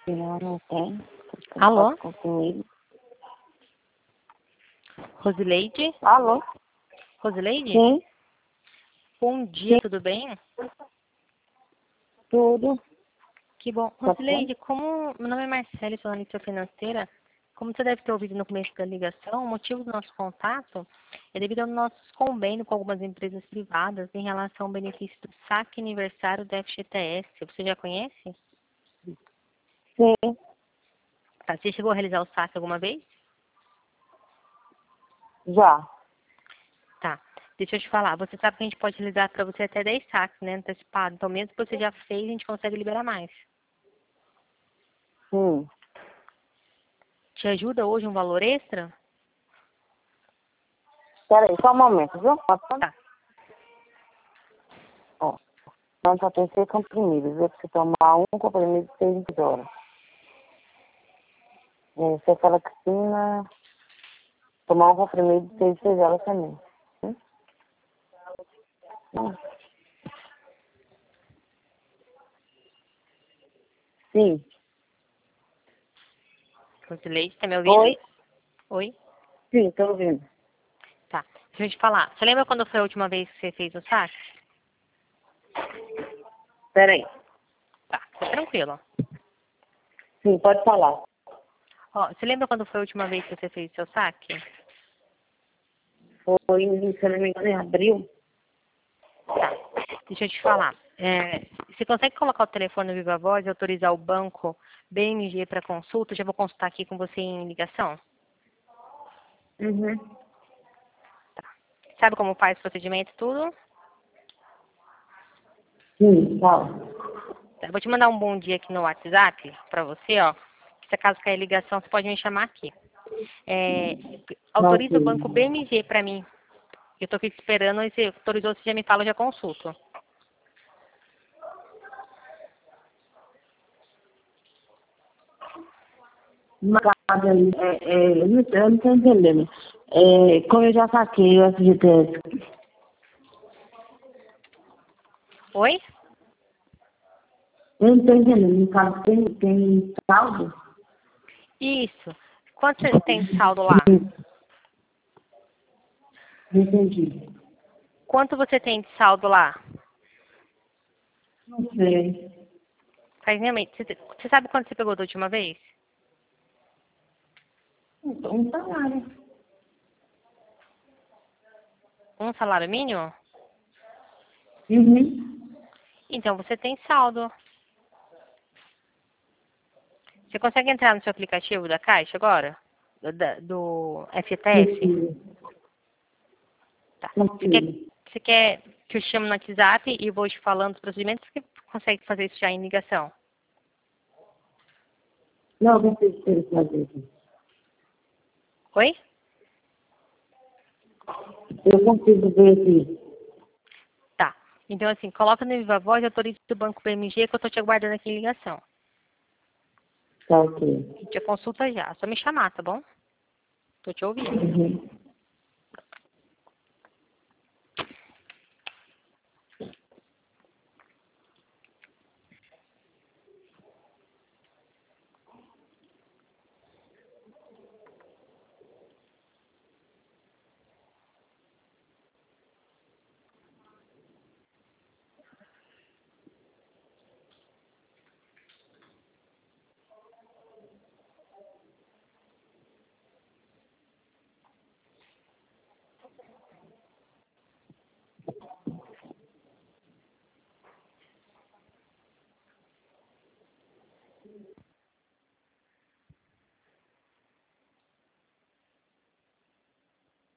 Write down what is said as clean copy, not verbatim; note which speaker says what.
Speaker 1: Não, não tem.
Speaker 2: Alô?
Speaker 1: Comigo.
Speaker 2: Rosileide?
Speaker 1: Alô?
Speaker 2: Rosileide?
Speaker 1: Sim,
Speaker 2: Bom dia, tudo bem?
Speaker 1: tudo.
Speaker 2: Que bom.
Speaker 1: Tá bom?
Speaker 2: Rosileide, como meu nome é Marcele, sou analista financeira. Como você deve ter ouvido no começo da ligação, o motivo do nosso contato é devido ao nosso convênio com algumas empresas privadas em relação ao benefício do saque aniversário da FGTS. Você já conhece?
Speaker 1: Sim,
Speaker 2: Tá, você chegou a realizar o saque alguma vez?
Speaker 1: já.
Speaker 2: Tá. Deixa eu te falar, você sabe que a gente pode realizar para você até 10 saques, né, antecipado. Então, mesmo que você já fez, a gente consegue liberar mais.
Speaker 1: Sim.
Speaker 2: Te ajuda hoje um valor extra?
Speaker 1: Peraí, só um momento, viu?
Speaker 2: Tá.
Speaker 1: Ó, então só tem 6 comprimidos. Eu preciso tomar um comprimido de 6 horas. Cefalexina, tomar um comprimido de 6 horas também. Hum. Sim.
Speaker 2: Rosileide, tá me ouvindo?
Speaker 1: Oi?
Speaker 2: Oi?
Speaker 1: Sim, tô ouvindo.
Speaker 2: Tá. Deixa eu te falar. Você lembra quando foi a última vez que você fez o saque?
Speaker 1: Peraí.
Speaker 2: Tá, fica tranquilo.
Speaker 1: Sim, pode falar.
Speaker 2: Ó, você lembra quando foi a última vez que você fez o seu saque?
Speaker 1: Foi, se eu não me engano, em abril.
Speaker 2: Tá. Deixa eu te falar. Você consegue colocar o telefone no Viva Voz e autorizar o banco BMG para consulta? Já vou consultar aqui com você em ligação.
Speaker 1: Uhum.
Speaker 2: Sabe como faz o procedimento e tudo?
Speaker 1: Sim, fala.
Speaker 2: Tá, eu vou te mandar um bom dia aqui no WhatsApp para você, ó. Se acaso cair ligação, você pode me chamar aqui. É, autoriza o banco
Speaker 1: Ok.
Speaker 2: BMG para mim. Eu tô aqui esperando, e se autorizou, você já me fala, eu já consulto.
Speaker 1: Uma casa aí, eu não estou entendendo. Como eu já saquei o FGTS,
Speaker 2: Oi?
Speaker 1: eu não estou entendendo. No caso, tem saldo?
Speaker 2: Isso. Quanto você tem de saldo lá?
Speaker 1: Não entendi.
Speaker 2: Quanto você tem de saldo lá?
Speaker 1: Não sei.
Speaker 2: Faz realmente. Você sabe quanto você pegou da última vez?
Speaker 1: Um salário.
Speaker 2: Um salário mínimo?
Speaker 1: Uhum.
Speaker 2: Então você tem saldo. Você consegue entrar no seu aplicativo da Caixa agora? Do FTS?
Speaker 1: Consigo.
Speaker 2: Tá.
Speaker 1: Consigo.
Speaker 2: Você quer que eu chame no WhatsApp e vou te falando os procedimentos? Você consegue fazer isso já em ligação?
Speaker 1: Não, eu consigo fazer aqui.
Speaker 2: Oi?
Speaker 1: Eu consigo ver aqui.
Speaker 2: Tá. Então, assim, coloca no Viva Voz e autoriza o Banco BMG que eu tô te aguardando aqui em ligação.
Speaker 1: Tá ok.
Speaker 2: A gente já consulta já. É só me chamar, tá bom? Tô te ouvindo.
Speaker 1: Uhum.